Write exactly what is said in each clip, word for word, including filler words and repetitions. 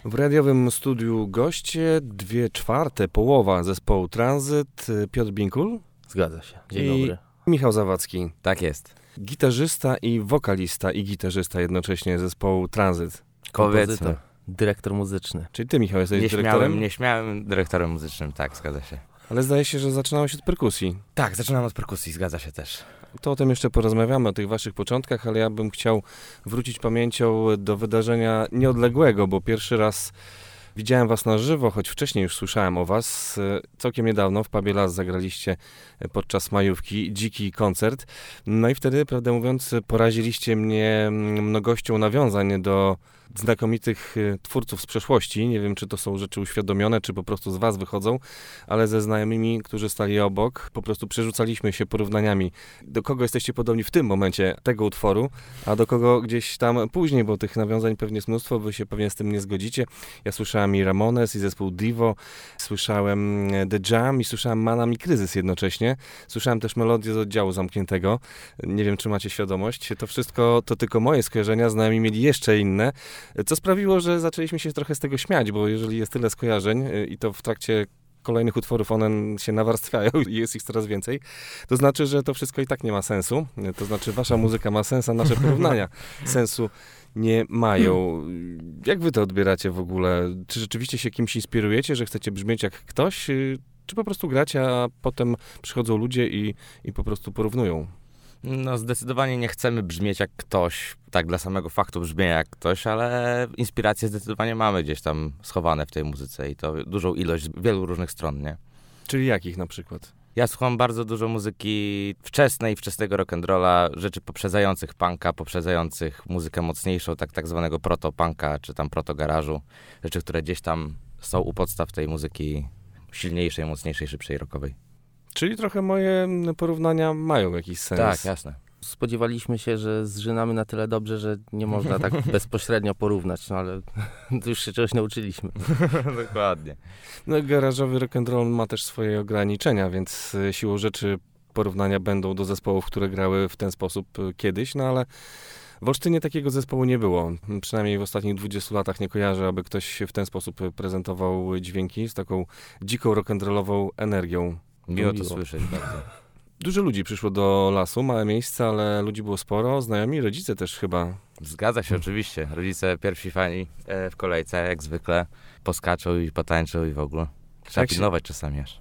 W radiowym studiu goście, dwie czwarte, połowa zespołu Tranzyt, Piotr Binkul. Zgadza się. Dzień I dobry. Michał Zawadzki. Tak jest. Gitarzysta i wokalista i gitarzysta jednocześnie zespołu Tranzyt. Powiedzmy. Dyrektor muzyczny. Czyli ty, Michał, jesteś Nieśmiałym, dyrektorem? nieśmiałym dyrektorem muzycznym, tak, zgadza się. Ale zdaje się, że zaczynałeś od perkusji. Tak, zaczynam od perkusji, zgadza się też. To o tym jeszcze porozmawiamy, o tych waszych początkach, ale ja bym chciał wrócić pamięcią do wydarzenia nieodległego, bo pierwszy raz widziałem was na żywo, choć wcześniej już słyszałem o was. Całkiem niedawno w Pubie Las zagraliście podczas majówki dziki koncert. No i wtedy, prawdę mówiąc, poraziliście mnie mnogością nawiązań do znakomitych twórców z przeszłości. Nie wiem, czy to są rzeczy uświadomione, czy po prostu z was wychodzą, ale ze znajomymi, którzy stali obok, po prostu przerzucaliśmy się porównaniami. Do kogo jesteście podobni w tym momencie tego utworu, a do kogo gdzieś tam później, bo tych nawiązań pewnie jest mnóstwo, wy się pewnie z tym nie zgodzicie. Ja słyszałem i Ramones, i zespół Divo, słyszałem The Jam i słyszałem Manam i Kryzys jednocześnie. Słyszałem też melodię z Oddziału Zamkniętego. Nie wiem, czy macie świadomość. To wszystko to tylko moje skojarzenia, znajomi mieli jeszcze inne. Co sprawiło, że zaczęliśmy się trochę z tego śmiać, bo jeżeli jest tyle skojarzeń i to w trakcie kolejnych utworów one się nawarstwiają i jest ich coraz więcej, to znaczy, że to wszystko i tak nie ma sensu. To znaczy, wasza muzyka ma sens, a nasze porównania sensu nie mają. Jak wy to odbieracie w ogóle? Czy rzeczywiście się kimś inspirujecie, że chcecie brzmieć jak ktoś, czy po prostu gracie, a potem przychodzą ludzie i, i po prostu porównują? No zdecydowanie nie chcemy brzmieć jak ktoś, tak dla samego faktu brzmienia jak ktoś, ale inspiracje zdecydowanie mamy gdzieś tam schowane w tej muzyce i to dużą ilość wielu różnych stron, nie? Czyli jakich na przykład? Ja słucham bardzo dużo muzyki wczesnej, wczesnego rock'n'rolla, rzeczy poprzedzających punka, poprzedzających muzykę mocniejszą, tak, tak zwanego proto-punka, czy tam proto-garażu. Rzeczy, które gdzieś tam są u podstaw tej muzyki silniejszej, mocniejszej, szybszej, rockowej. Czyli trochę moje porównania mają jakiś sens. Tak, jasne. Spodziewaliśmy się, że zżynamy na tyle dobrze, że nie można tak bezpośrednio porównać, no ale to już się czegoś nauczyliśmy. Dokładnie. No garażowy rock'n'roll ma też swoje ograniczenia, więc siłą rzeczy porównania będą do zespołów, które grały w ten sposób kiedyś, no ale w Olsztynie takiego zespołu nie było. Przynajmniej w ostatnich dwudziestu latach nie kojarzę, aby ktoś w ten sposób prezentował dźwięki z taką dziką rock'n'rollową energią. Miło to słyszeć bardzo. Dużo ludzi przyszło do Lasu, małe miejsce, ale ludzi było sporo, znajomi, rodzice też chyba. Zgadza się, oczywiście. Rodzice pierwsi fani e, w kolejce, jak zwykle, poskaczą i potańczą i w ogóle. Trzeba Jak się- pilnować czasami aż.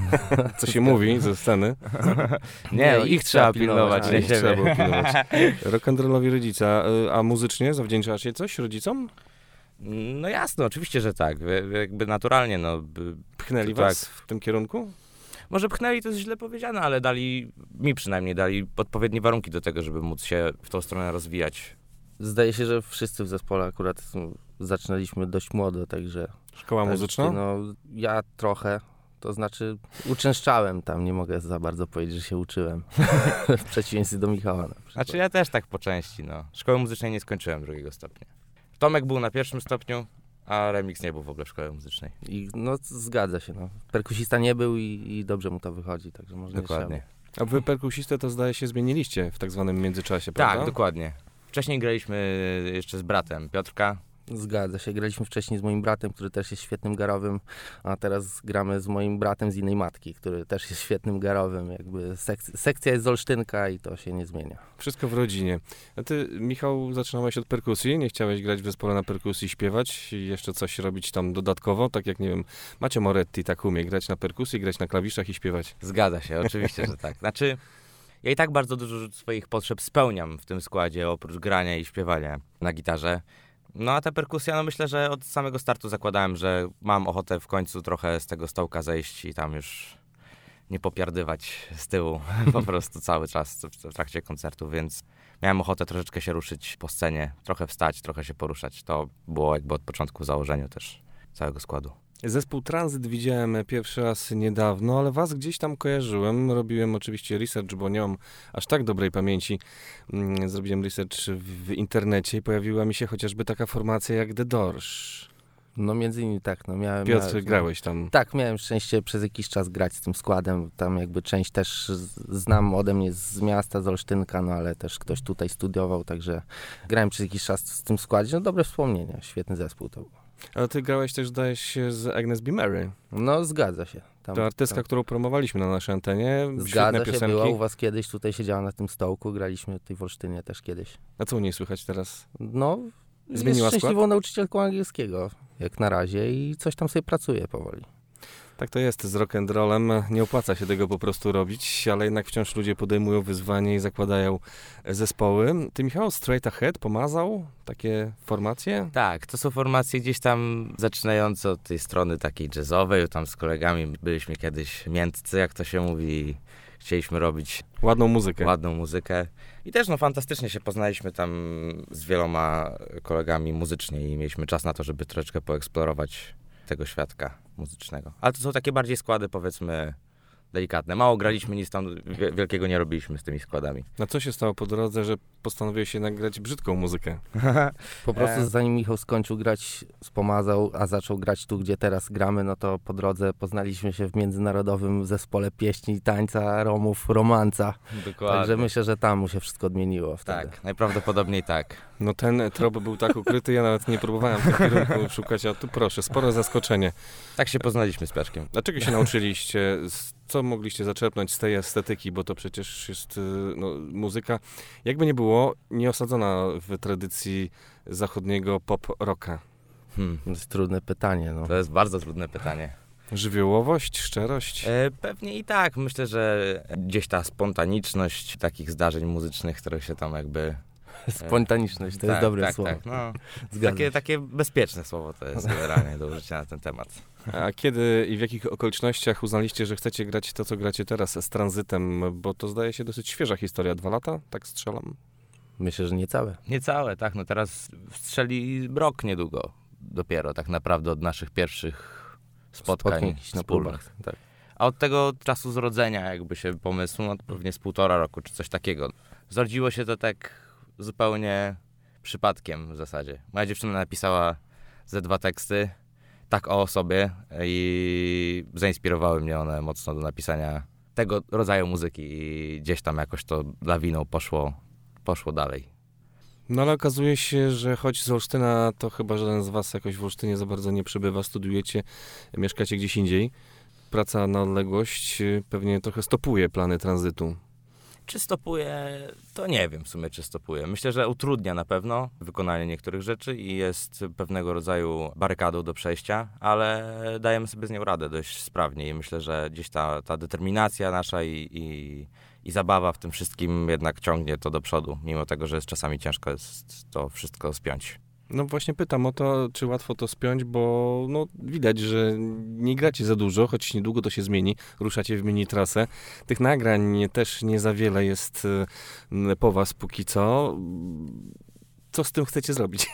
Co się mówi ze sceny. Nie, no, ich trzeba pilnować, A, nie ich trzeba siebie. było pilnować. Rock'n'rollowi rodzica. A muzycznie zawdzięczacie coś rodzicom? No jasne, oczywiście, że tak. Jakby naturalnie, no. by- Pchnęli Tak. was w tym kierunku? Może pchnęli, to jest źle powiedziane, ale dali, mi przynajmniej dali odpowiednie warunki do tego, żeby móc się w tą stronę rozwijać. Zdaje się, że wszyscy w zespole akurat mm, zaczynaliśmy dość młodo, także... Szkoła tak, muzyczna? No, ja trochę, to znaczy uczęszczałem tam, nie mogę za bardzo powiedzieć, że się uczyłem. W przeciwieństwie do Michała na przykład. Znaczy ja też tak po części, no. Szkoły muzycznej nie skończyłem drugiego stopnia. Tomek był na pierwszym stopniu, a Remix nie był w ogóle w szkole muzycznej. I no zgadza się, no. Perkusista nie był i, i dobrze mu to wychodzi, także może Dokładnie. nie A wy perkusistę to zdaje się zmieniliście w tak zwanym międzyczasie, prawda? Tak, dokładnie. Wcześniej graliśmy jeszcze z bratem Piotrka. Zgadza się, graliśmy wcześniej z moim bratem, który też jest świetnym garowym, a teraz gramy z moim bratem z innej matki, który też jest świetnym garowym. Jakby sek- sekcja jest z Olsztynka i to się nie zmienia. Wszystko w rodzinie. A ty, Michał, zaczynałeś od perkusji, nie chciałeś grać w zespole na perkusji, śpiewać i jeszcze coś robić tam dodatkowo, tak jak, nie wiem, Macio Moretti tak umie, grać na perkusji, grać na klawiszach i śpiewać. Zgadza się, oczywiście, że tak. Znaczy, ja i tak bardzo dużo swoich potrzeb spełniam w tym składzie, oprócz grania i śpiewania na gitarze. No a ta perkusja, no myślę, że od samego startu zakładałem, że mam ochotę w końcu trochę z tego stołka zejść i tam już nie popiardywać z tyłu po prostu cały czas w trakcie koncertu, więc miałem ochotę troszeczkę się ruszyć po scenie, trochę wstać, trochę się poruszać. To było jakby od początku w założeniu też całego składu. Zespół Tranzyt widziałem pierwszy raz niedawno, ale was gdzieś tam kojarzyłem. Robiłem oczywiście research, bo nie mam aż tak dobrej pamięci. Mm, Zrobiłem research w internecie i pojawiła mi się chociażby taka formacja jak The Doors. No między innymi tak, no miałem... Piotr, miałem, grałeś tam. Tak, miałem szczęście przez jakiś czas grać z tym składem. Tam jakby część też z- znam ode mnie z miasta, z Olsztynka, no ale też ktoś tutaj studiował, także grałem przez jakiś czas z tym składzie. No dobre wspomnienia, świetny zespół to był. Ale ty grałeś też, zdaje się, z Agnes B. Mary. No, zgadza się. Tam, To artystka, tam. którą promowaliśmy na naszej antenie. Świetne Zgadza się, piosenki. była u was kiedyś, tutaj siedziała na tym stołku, graliśmy tutaj w Olsztynie też kiedyś. A co u niej słychać teraz? No, Zmieniła jest skład? szczęśliwą nauczycielką angielskiego, jak na razie, i coś tam sobie pracuje powoli. Tak to jest z rock'n'rollem. Nie opłaca się tego po prostu robić, ale jednak wciąż ludzie podejmują wyzwanie i zakładają zespoły. Ty, Michał, Straight Ahead pomazał takie formacje? Tak, to są formacje gdzieś tam zaczynające od tej strony takiej jazzowej. Tam z kolegami byliśmy kiedyś miętcy, jak to się mówi. Chcieliśmy robić Ładną muzykę. ładną muzykę. I też no fantastycznie się poznaliśmy tam z wieloma kolegami muzycznie i mieliśmy czas na to, żeby troszeczkę poeksplorować tego świadka muzycznego. Ale to są takie bardziej składy, powiedzmy, delikatne. Mało graliśmy, nic tam wielkiego nie robiliśmy z tymi składami. A co się stało po drodze, że postanowiłeś jednak grać brzydką muzykę? Po prostu E. zanim Michał skończył grać, spomazał, a zaczął grać tu, gdzie teraz gramy, no to po drodze poznaliśmy się w międzynarodowym zespole pieśni i tańca Romów Romanca. Dokładnie. Także myślę, że tam mu się wszystko odmieniło wtedy. Tak, najprawdopodobniej tak. No ten trop był tak ukryty, ja nawet nie próbowałem w tym kierunku szukać, a tu proszę, spore zaskoczenie. Tak się poznaliśmy z Piaczkiem. Dlaczego się nauczyliście? Co mogliście zaczerpnąć z tej estetyki, bo to przecież jest no, muzyka, jakby nie było, nie osadzona w tradycji zachodniego pop-rocka. Hmm. To jest trudne pytanie. No. To jest bardzo trudne pytanie. Żywiołowość, szczerość? E, pewnie i tak. Myślę, że gdzieś ta spontaniczność takich zdarzeń muzycznych, które się tam jakby... Spontaniczność, to tak, jest dobre tak, słowo. Tak, no. Zgadzam Takie, się. takie bezpieczne słowo to jest generalnie do użycia na ten temat. A kiedy i w jakich okolicznościach uznaliście, że chcecie grać to, co gracie teraz z Tranzytem? Bo to zdaje się dosyć świeża historia. Dwa lata? Tak strzelam. Myślę, że niecałe. Niecałe, tak. No teraz strzeli rok niedługo dopiero tak naprawdę od naszych pierwszych spotkań, Spotkań jakichś na wspólnych. próbach. Tak. A od tego czasu zrodzenia jakby się pomysłu, no to pewnie z półtora roku czy coś takiego. Zrodziło się to tak zupełnie przypadkiem w zasadzie. Moja dziewczyna napisała ze dwa teksty tak o sobie i zainspirowały mnie one mocno do napisania tego rodzaju muzyki i gdzieś tam jakoś to lawiną poszło, poszło dalej. No ale okazuje się, że choć z Olsztyna, to chyba żaden z was jakoś w Olsztynie za bardzo nie przebywa, studiujecie, mieszkacie gdzieś indziej. Praca na odległość pewnie trochę stopuje plany Tranzytu. Czy stopuje? To nie wiem w sumie, czy stopuje. Myślę, że utrudnia na pewno wykonanie niektórych rzeczy i jest pewnego rodzaju barykadą do przejścia, ale dajemy sobie z nią radę dość sprawnie i myślę, że gdzieś ta, ta determinacja nasza i, i, i zabawa w tym wszystkim jednak ciągnie to do przodu, mimo tego, że jest czasami ciężko jest to wszystko spiąć. No właśnie pytam o to, czy łatwo to spiąć, bo no, widać, że nie gracie za dużo, choć niedługo to się zmieni, ruszacie w mini trasę. Tych nagrań też nie za wiele jest po was póki co. Co z tym chcecie zrobić?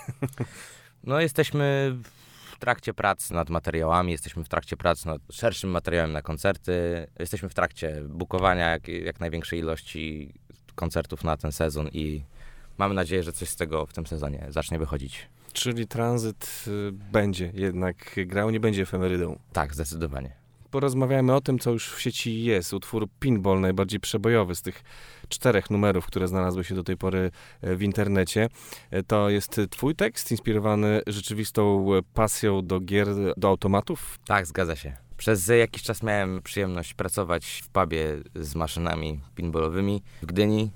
No jesteśmy w trakcie prac nad materiałami, jesteśmy w trakcie prac nad szerszym materiałem na koncerty, jesteśmy w trakcie bukowania jak, jak największej ilości koncertów na ten sezon i mamy nadzieję, że coś z tego w tym sezonie zacznie wychodzić. Czyli Tranzyt y, będzie jednak grał, nie będzie efemerydą. Tak, zdecydowanie. Porozmawiamy o tym, co już w sieci jest. Utwór Pinball, najbardziej przebojowy z tych czterech numerów, które znalazły się do tej pory w internecie. To jest twój tekst, inspirowany rzeczywistą pasją do gier, do automatów? Tak, zgadza się. Przez jakiś czas miałem przyjemność pracować w pubie z maszynami pinballowymi w Gdyni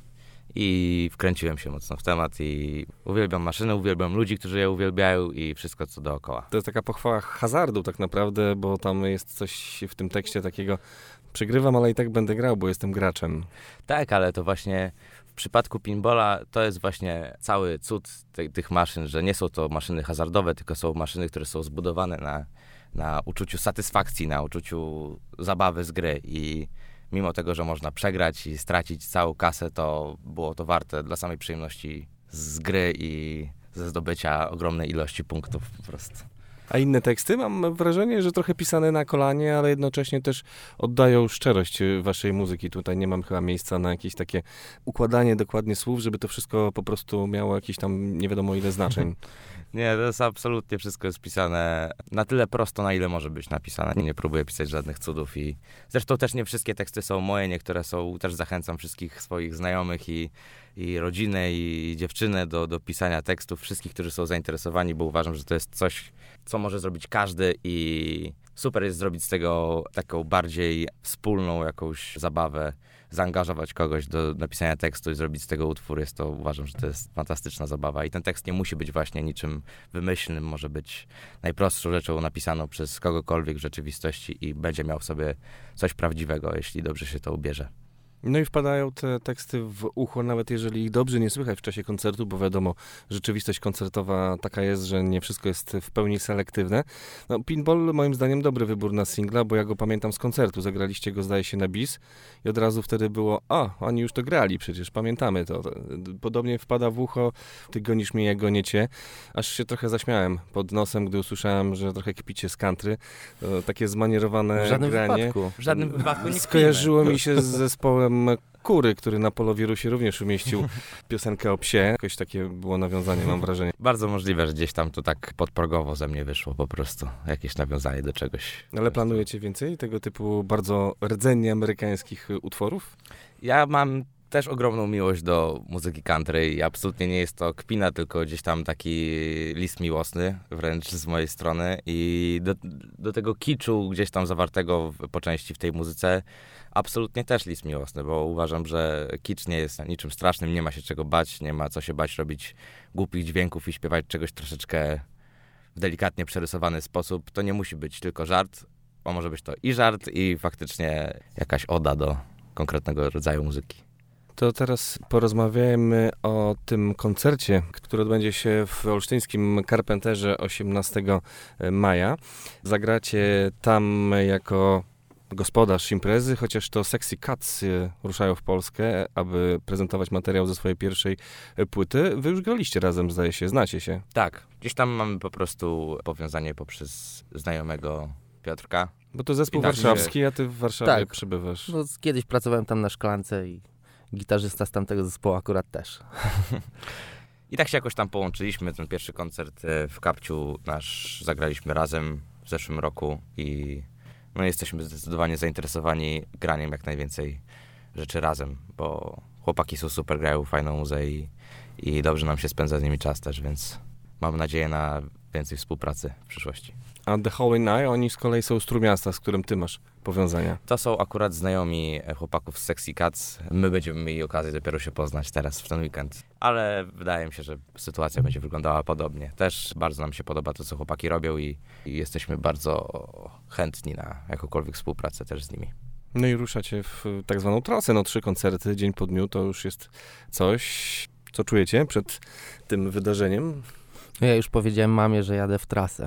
i wkręciłem się mocno w temat i uwielbiam maszyny, uwielbiam ludzi, którzy je uwielbiają i wszystko, co dookoła. To jest taka pochwała hazardu tak naprawdę, bo tam jest coś w tym tekście takiego, przegrywam, ale i tak będę grał, bo jestem graczem. Tak, ale to właśnie w przypadku pinballa to jest właśnie cały cud tej, tych maszyn, że nie są to maszyny hazardowe, tylko są maszyny, które są zbudowane na, na uczuciu satysfakcji, na uczuciu zabawy z gry i mimo tego, że można przegrać i stracić całą kasę, to było to warte dla samej przyjemności z gry i ze zdobycia ogromnej ilości punktów po prostu. A inne teksty? Mam wrażenie, że trochę pisane na kolanie, ale jednocześnie też oddają szczerość waszej muzyki. Tutaj nie mam chyba miejsca na jakieś takie układanie dokładnie słów, żeby to wszystko po prostu miało jakieś tam nie wiadomo ile znaczeń. Nie, to jest absolutnie wszystko jest pisane na tyle prosto, na ile może być napisane. Nie, nie próbuję pisać żadnych cudów i zresztą też nie wszystkie teksty są moje, niektóre są, też zachęcam wszystkich swoich znajomych i, i rodzinę i dziewczynę do, do pisania tekstów, wszystkich, którzy są zainteresowani, bo uważam, że to jest coś, co może zrobić każdy i super jest zrobić z tego taką bardziej wspólną jakąś zabawę, zaangażować kogoś do napisania tekstu i zrobić z tego utwór. Jest to, uważam, że to jest fantastyczna zabawa i ten tekst nie musi być właśnie niczym wymyślnym, może być najprostszą rzeczą napisaną przez kogokolwiek w rzeczywistości i będzie miał w sobie coś prawdziwego, jeśli dobrze się to ubierze. No i wpadają te teksty w ucho, nawet jeżeli ich dobrze nie słychać w czasie koncertu, bo wiadomo, rzeczywistość koncertowa taka jest, że nie wszystko jest w pełni selektywne. No, Pinball moim zdaniem dobry wybór na singla, bo ja go pamiętam z koncertu. Zagraliście go, zdaje się, na bis i od razu wtedy było, a, oni już to grali przecież, pamiętamy to. Podobnie wpada w ucho, ty gonisz mnie, ja gonię cię. Aż się trochę zaśmiałem pod nosem, gdy usłyszałem, że trochę kpicie z country. To takie zmanierowane W żadnym granie. wypadku. W żadnym wypadku nie Skojarzyło mi się z zespołem Kury, który na Polowirusie również umieścił piosenkę o psie. Jakoś takie było nawiązanie, mam wrażenie. Bardzo możliwe, że gdzieś tam to tak podprogowo ze mnie wyszło po prostu. Jakieś nawiązanie do czegoś. Ale planujecie więcej tego typu bardzo rdzennie amerykańskich utworów? Ja mam też ogromną miłość do muzyki country i absolutnie nie jest to kpina, tylko gdzieś tam taki list miłosny wręcz z mojej strony i do, do tego kiczu gdzieś tam zawartego w, po części w tej muzyce absolutnie też list miłosny, bo uważam, że kicz nie jest niczym strasznym, nie ma się czego bać, nie ma co się bać robić głupich dźwięków i śpiewać czegoś troszeczkę w delikatnie przerysowany sposób. To nie musi być tylko żart, bo może być to i żart i faktycznie jakaś oda do konkretnego rodzaju muzyki. To teraz porozmawiajmy o tym koncercie, który odbędzie się w olsztyńskim Carpenterze osiemnastego maja. Zagracie tam jako gospodarz imprezy, chociaż to Sexy Cats ruszają w Polskę, aby prezentować materiał ze swojej pierwszej płyty. Wy już graliście razem, zdaje się, znacie się. Tak, gdzieś tam mamy po prostu powiązanie poprzez znajomego Piotrka. Bo to zespół I tak warszawski, a ty w Warszawie Tak. przybywasz. No, kiedyś pracowałem tam na Szklance i gitarzysta z tamtego zespołu akurat też. I tak się jakoś tam połączyliśmy. Ten pierwszy koncert w Kapciu nasz zagraliśmy razem w zeszłym roku i no jesteśmy zdecydowanie zainteresowani graniem jak najwięcej rzeczy razem, bo chłopaki są super, grają fajną muzę i, i dobrze nam się spędza z nimi czas też, więc mam nadzieję na więcej współpracy w przyszłości. A The Howling Eye, oni z kolei są z Trójmiasta, z którym ty masz powiązania. To są akurat znajomi chłopaków z Sexy Cats. My będziemy mieli okazję dopiero się poznać teraz w ten weekend. Ale wydaje mi się, że sytuacja będzie wyglądała podobnie. Też bardzo nam się podoba to, co chłopaki robią i, i jesteśmy bardzo chętni na jakąkolwiek współpracę też z nimi. No i ruszacie w tak zwaną trasę, no trzy koncerty, dzień po dniu, to już jest coś. Co czujecie przed tym wydarzeniem? No ja już powiedziałem mamie, że jadę w trasę.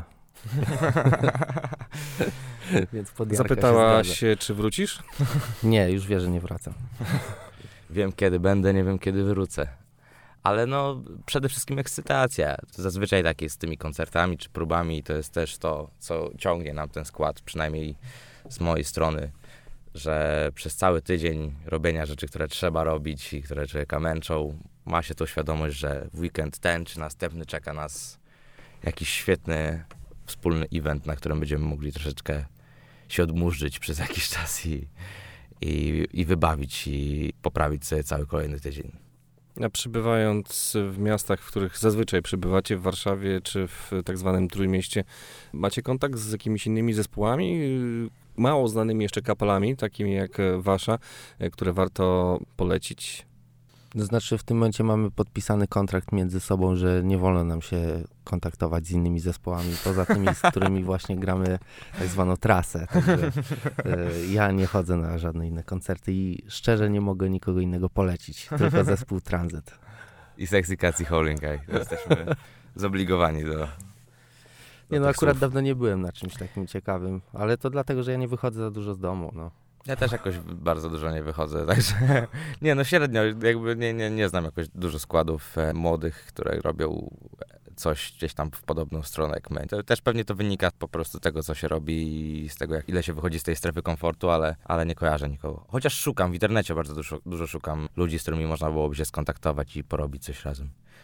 Więc podjarka Zapytała się, się, czy wrócisz? Nie, już wie, że nie wracam. Wiem, kiedy będę, nie wiem, kiedy wrócę. Ale no, przede wszystkim ekscytacja. Zazwyczaj tak jest z tymi koncertami czy próbami. To jest też to, co ciągnie nam ten skład, przynajmniej z mojej strony, że przez cały tydzień robienia rzeczy, które trzeba robić i które człowieka męczą, ma się tą świadomość, że w weekend ten czy następny czeka nas jakiś świetny, wspólny event, na którym będziemy mogli troszeczkę się odmurzyć przez jakiś czas i, i, i wybawić i poprawić sobie cały kolejny tydzień. A przybywając w miastach, w których zazwyczaj przybywacie, w Warszawie czy w tak zwanym Trójmieście, macie kontakt z jakimiś innymi zespołami, mało znanymi jeszcze kapelami, takimi jak wasza, które warto polecić? To znaczy w tym momencie mamy podpisany kontrakt między sobą, że nie wolno nam się kontaktować z innymi zespołami, poza tymi, z którymi właśnie gramy tak zwaną trasę. Także y, ja nie chodzę na żadne inne koncerty i szczerze nie mogę nikogo innego polecić, tylko zespół Tranzyt. I Sexy Cats i Howling Eye. Jesteśmy zobligowani do, do Nie no, tych akurat słów. dawno nie byłem na czymś takim ciekawym, ale to dlatego, że ja nie wychodzę za dużo z domu, no. Ja też jakoś bardzo dużo nie wychodzę, także nie no średnio, jakby nie, nie, nie znam jakoś dużo składów e, młodych, które robią coś gdzieś tam w podobną stronę jak my. To też pewnie to wynika po prostu z tego, co się robi i z tego, jak ile się wychodzi z tej strefy komfortu, ale, ale nie kojarzę nikogo. Chociaż szukam, w internecie bardzo dużo, dużo szukam ludzi, z którymi można byłoby się skontaktować i porobić coś razem.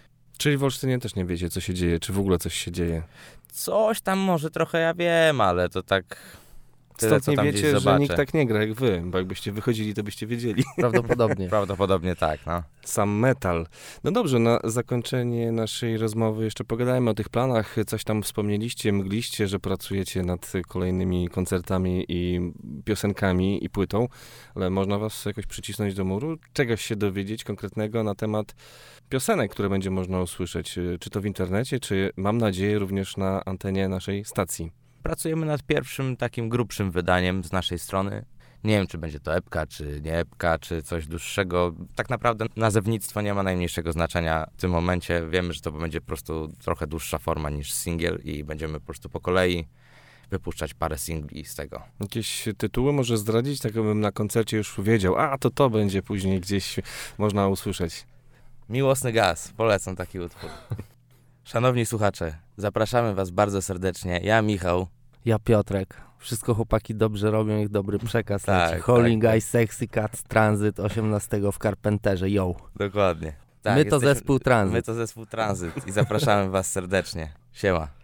Czyli w Olsztynie też nie wiecie, co się dzieje, czy w ogóle coś się dzieje. Coś tam może trochę ja wiem, ale to tak... Tyle, Stąd co nie tam wiecie, gdzieś że zobaczę. nikt tak nie gra jak wy, bo jakbyście wychodzili, to byście wiedzieli. Prawdopodobnie. Prawdopodobnie tak, no. Sam metal. No dobrze, na zakończenie naszej rozmowy jeszcze pogadajmy o tych planach. Coś tam wspomnieliście, mgliście, że pracujecie nad kolejnymi koncertami i piosenkami i płytą, ale można was jakoś przycisnąć do muru? Czegoś się dowiedzieć konkretnego na temat piosenek, które będzie można usłyszeć, czy to w internecie, czy mam nadzieję również na antenie naszej stacji. Pracujemy nad pierwszym takim grubszym wydaniem z naszej strony. Nie wiem, czy będzie to epka, czy nie epka, czy coś dłuższego. Tak naprawdę nazewnictwo nie ma najmniejszego znaczenia w tym momencie. Wiemy, że to będzie po prostu trochę dłuższa forma niż singiel i będziemy po prostu po kolei wypuszczać parę singli z tego. Jakieś tytuły może zdradzić, tak abym na koncercie już wiedział, a to to będzie później gdzieś można usłyszeć. Miłosny gaz, polecam taki utwór. Szanowni słuchacze, zapraszamy was bardzo serdecznie. Ja, Michał. Ja, Piotrek. Wszystko chłopaki dobrze robią, ich dobry przekaz Tak, leci. Holding tak, Eyes, Sexy Cats, Transit osiemnastego w Carpenterze, yo. Dokładnie. Tak, My to jesteśmy- zespół Transit. My to zespół Transit i zapraszamy was serdecznie. Siema.